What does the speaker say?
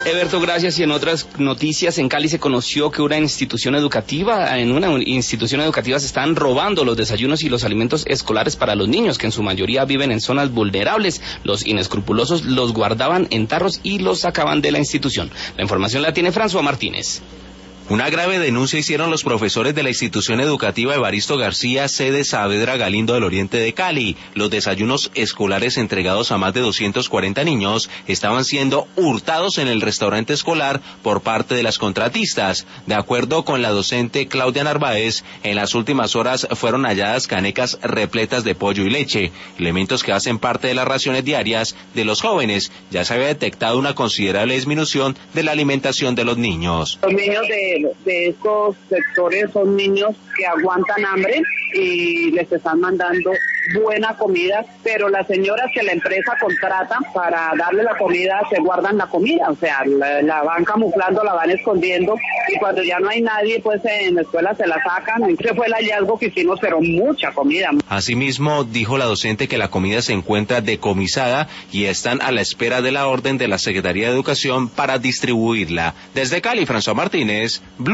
Eberto, gracias. Y en otras noticias, en Cali se conoció que en una institución educativa se están robando los desayunos y los alimentos escolares para los niños, que en su mayoría viven en zonas vulnerables. Los inescrupulosos los guardaban en tarros y los sacaban de la institución. La información la tiene François Martínez. Una grave denuncia hicieron los profesores de la institución educativa Evaristo García, sede Saavedra Galindo del Oriente de Cali. Los desayunos escolares entregados a más de 240 niños estaban siendo hurtados en el restaurante escolar por parte de las contratistas. De acuerdo con la docente Claudia Narváez, en las últimas horas fueron halladas canecas repletas de pollo y leche, elementos que hacen parte de las raciones diarias de los jóvenes. Ya se había detectado una considerable disminución de la alimentación de los niños. Los niños de estos sectores son niños que aguantan hambre y les están mandando buena comida, pero las señoras que la empresa contrata para darle la comida se guardan la comida, o sea, la van camuflando, la van escondiendo, y cuando ya no hay nadie, pues en la escuela se la sacan. Ese fue el hallazgo que hicimos, pero mucha comida. Asimismo, dijo la docente que la comida se encuentra decomisada y están a la espera de la orden de la Secretaría de Educación para distribuirla. Desde Cali, François Martínez, Blue.